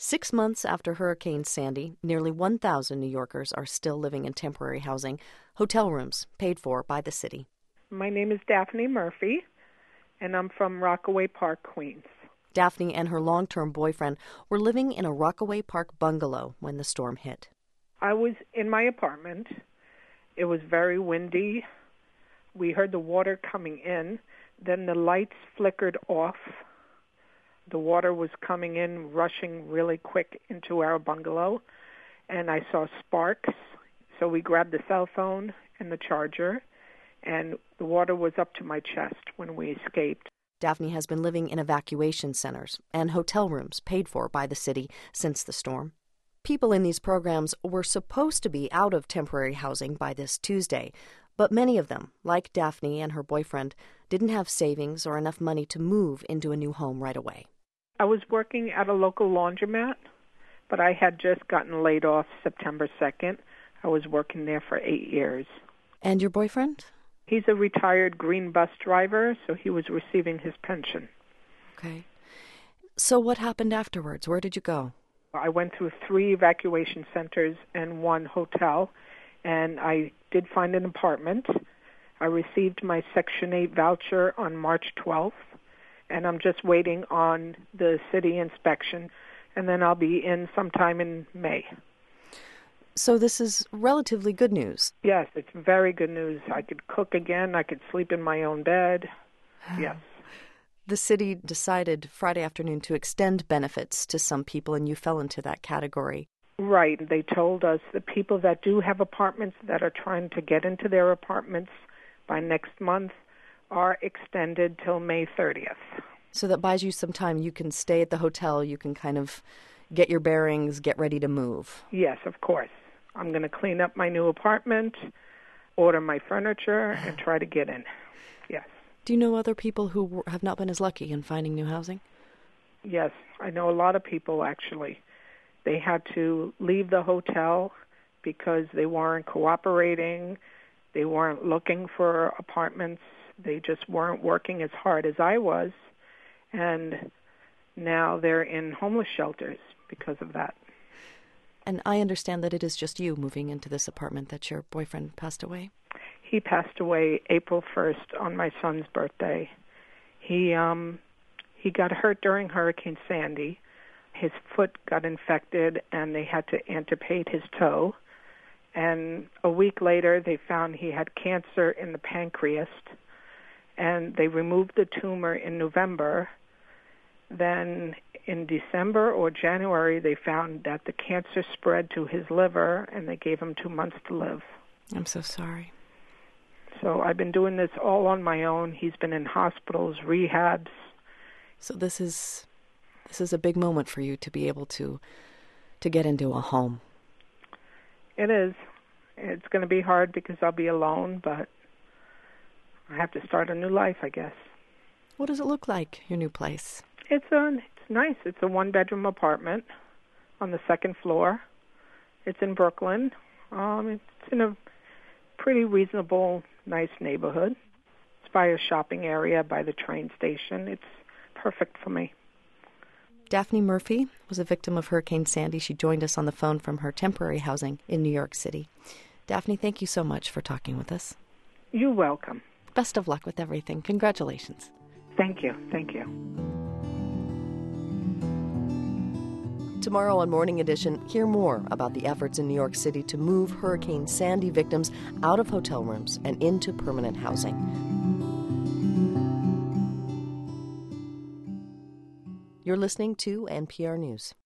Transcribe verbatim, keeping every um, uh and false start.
Six months after Hurricane Sandy, nearly one thousand New Yorkers are still living in temporary housing, hotel rooms paid for by the city. My name is Daphne Murphy, and I'm from Rockaway Park, Queens. Daphne and her long-term boyfriend were living in a Rockaway Park bungalow when the storm hit. I was in my apartment. It was very windy. We heard the water coming in. Then the lights flickered off. The water was coming in, rushing really quick into our bungalow, and I saw sparks. So we grabbed the cell phone and the charger, and the water was up to my chest when we escaped. Daphne has been living in evacuation centers and hotel rooms paid for by the city since the storm. People in these programs were supposed to be out of temporary housing by this Tuesday, but many of them, like Daphne and her boyfriend, didn't have savings or enough money to move into a new home right away. I was working at a local laundromat, but I had just gotten laid off September second. I was working there for eight years. And your boyfriend? He's a retired green bus driver, so he was receiving his pension. Okay. So what happened afterwards? Where did you go? I went through three evacuation centers and one hotel, and I did find an apartment. I received my Section eight voucher on March twelfth, and I'm just waiting on the city inspection, and then I'll be in sometime in May. So this is relatively good news. Yes, it's very good news. I could cook again. I could sleep in my own bed. Yes. The city decided Friday afternoon to extend benefits to some people, and you fell into that category. Right. They told us the people that do have apartments that are trying to get into their apartments by next month are extended till May thirtieth. So that buys you some time. You can stay at the hotel. You can kind of get your bearings, get ready to move. Yes, of course. I'm going to clean up my new apartment, order my furniture, and try to get in. Yes. Do you know other people who have not been as lucky in finding new housing? Yes, I know a lot of people, actually. They had to leave the hotel because they weren't cooperating. They weren't looking for apartments. They just weren't working as hard as I was. And now they're in homeless shelters because of that. And I understand that it is just you moving into this apartment, that your boyfriend passed away? He passed away April first on my son's birthday. He um he got hurt during Hurricane Sandy. His foot got infected and they had to amputate his toe. And a week later they found he had cancer in the pancreas, and they removed the tumor in November. Then in December or January, they found that the cancer spread to his liver, and they gave him two months to live. I'm so sorry. So I've been doing this all on my own. He's been in hospitals, rehabs. So this is this is a big moment for you to be able to to get into a home. It is. It's going to be hard because I'll be alone, but I have to start a new life, I guess. What does it look like, your new place? It's a, it's nice. It's a one-bedroom apartment on the second floor. It's in Brooklyn. Um, it's in a pretty reasonable, nice neighborhood. It's by a shopping area, by the train station. It's perfect for me. Daphne Murphy was a victim of Hurricane Sandy. She joined us on the phone from her temporary housing in New York City. Daphne, thank you so much for talking with us. You're welcome. Best of luck with everything. Congratulations. Thank you. Thank you. Tomorrow on Morning Edition, hear more about the efforts in New York City to move Hurricane Sandy victims out of hotel rooms and into permanent housing. You're listening to N P R News.